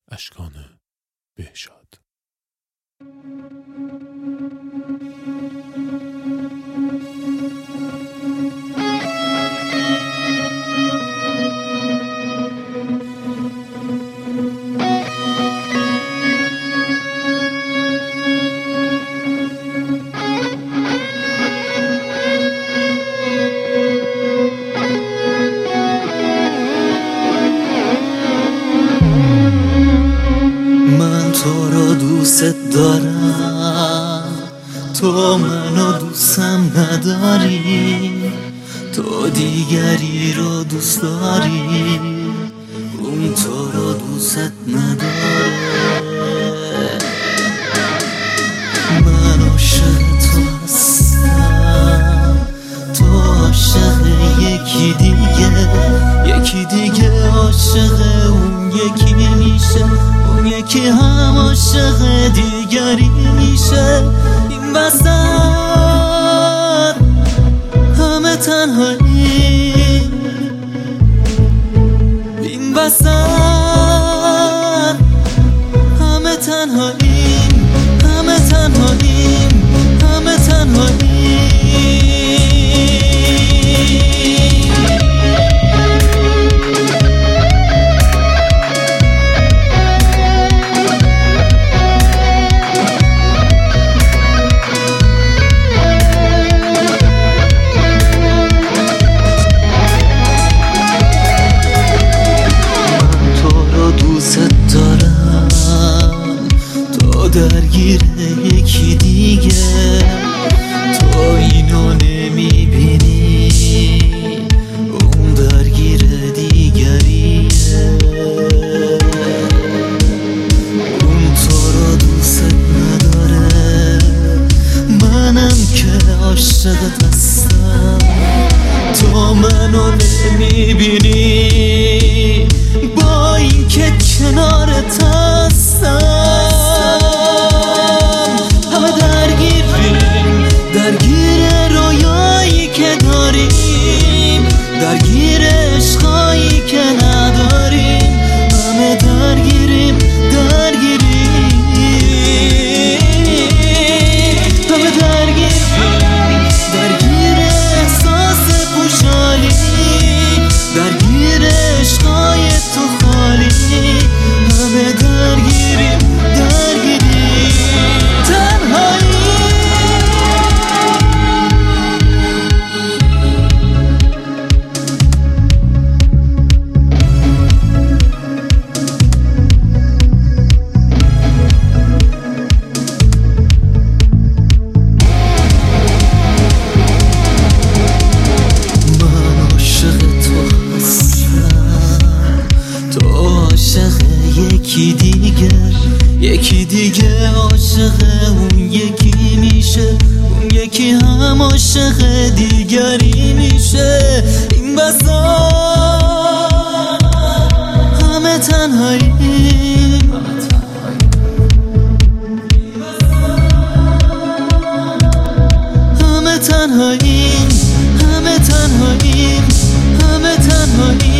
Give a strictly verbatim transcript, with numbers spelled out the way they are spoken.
اشکان بهشاد. تو رو دوست دارم، تو منو دوستم نداری، تو دیگری رو دوست داری، اون تو رو دوست نداره. من عاشق تو هستم، تو عاشق یکی دیگه، یکی دیگه عاشق اون یکی میشه، اون یکی هم عاشق دیگری میشه. این وسط همه تنهایی، این وسط همه تنهایی، همه تنهایی، همه تنهایی. درگیر یکی دیگه، تو اینو نمیبینی، اون درگیر دیگریه. اون تو رو دوست نداره، منم که عاشقت هستم، تو منو نمیبینی، با این که کنارت هستم. درگیر عشقایی که نداریم، همه درگیریم، درگیریم، همه درگیریم، درگیر احساس خوشحالی، درگیر عشقای تو خالی، همه درگیریم، درگیریم، تنهایی. یکی دیگه، یکی دیگه عاشق اون یکی میشه، اون یکی هم عاشق دیگری میشه. این بسا همه تنهایی، همه تنهایی، همه تنهایی، همه تنهایی.